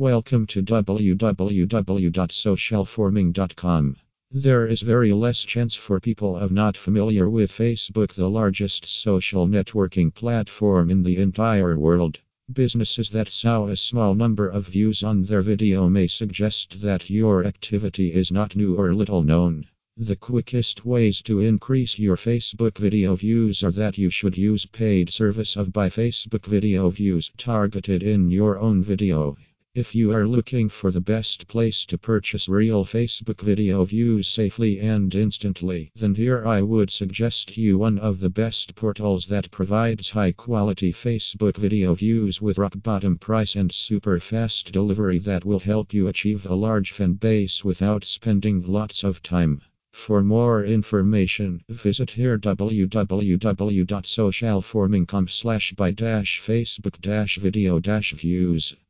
Welcome to www.socialforming.com. There is very less chance for people of not familiar with Facebook, the largest social networking platform in the entire world. Businesses that saw a small number of views on their video may suggest that your activity is not new or little known. The quickest ways to increase your Facebook video views are that you should use paid service of buy Facebook video views targeted in your own video. If you are looking for the best place to purchase real Facebook video views safely and instantly, then here I would suggest you one of the best portals that provides high quality Facebook video views with rock bottom price and super fast delivery that will help you achieve a large fan base without spending lots of time. For more information, visit here www.socialforming.com/buy-facebook-video-views.